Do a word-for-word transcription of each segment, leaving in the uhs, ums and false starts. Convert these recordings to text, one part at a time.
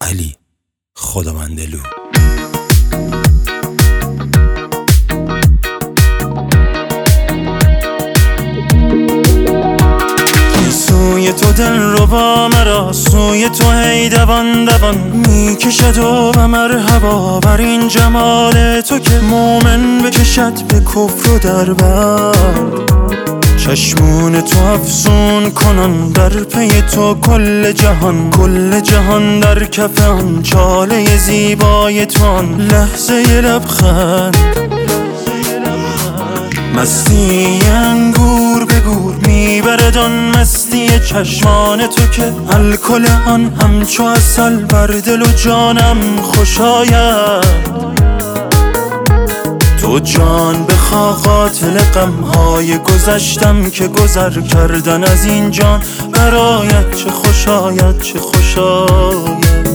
علی خداوندلو. سوی تو دل رو با مرا، سوی تو هی دوان دوان میکشد و مرحبا بر این جمال تو که مومن بکشد به کفر و در بر. چشمون تو افسون کنن در پی تو کل جهان، کل جهان در کف آن چاله زیبای تو، آن لحظه لبخند مستی انگور به گور میبرد آن مستی چشمان تو که الکل آن همچو عسل بر دل و جانم خوش آید. تو جان بخوا قاتل غمهای گذشتم که گذر کردن از این جان برایت چه خوش آید، چه خوش آید.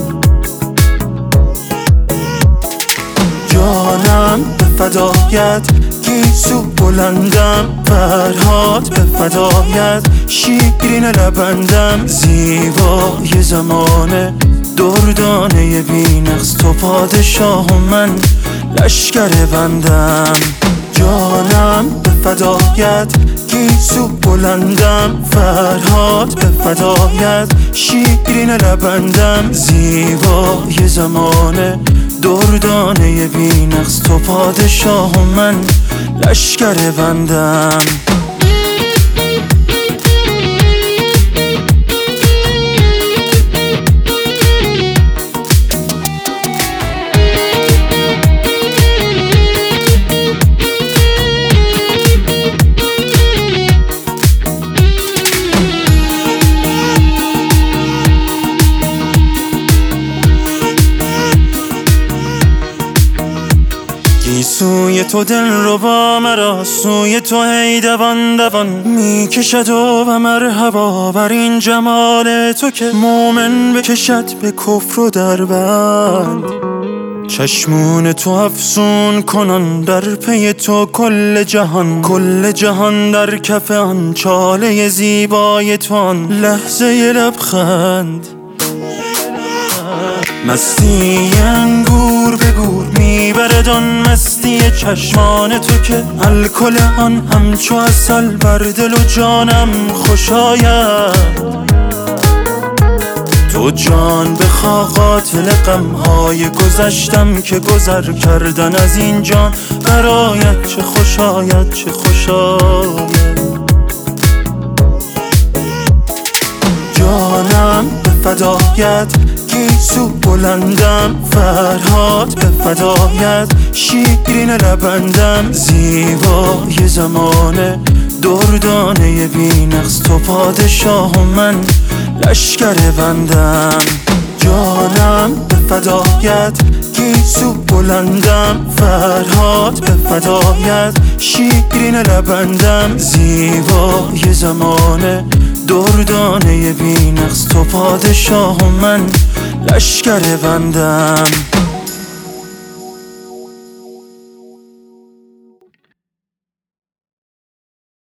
جانم به فدایت گیسو بلندم، فرهاد به فدایت شیرین لبندم، زیبای زمانه دردانه بی نقص تو پادشاه و من لشکر بندم. جانم به فدایت گیسو بلندم، فرهاد به فدایت شیرین لبندم، زیبای زمانه دردانه بی نقص تو پادشاه و من لشکر بندم. سوی تو دل رو با مرا، سوی تو هی دوان دوان میکشد و مرحبا بر این جمال تو که مومن بکشد به کفر و در بند. چشمون تو افسون کنن در پی تو کل جهان، کل جهان در کف آن چاله زیبای تو، آن لحظه لبخند مستی انگور به گور میبرد آن مستی چشمان تو که الکل آن همچو عسل بر دل و جانم خوش آید. تو جان بخوا قاتل غمهای گذشتم که گذر کردن از این جان برایت چه خوش آید، چه خوش آید. جانم به فدایت گیسو بلندم، فرهاد به فدایت شیرین لبندم، زیبای زمانه دردانه بی نقص تو پادشاه و من لشکر بندم. جانم به فدایت گیسو بلندم، فرهاد به فدایت شیرین لبندم، زیبای زمانه دردانه بی نقص تو پادشاه و من لشکر بندم.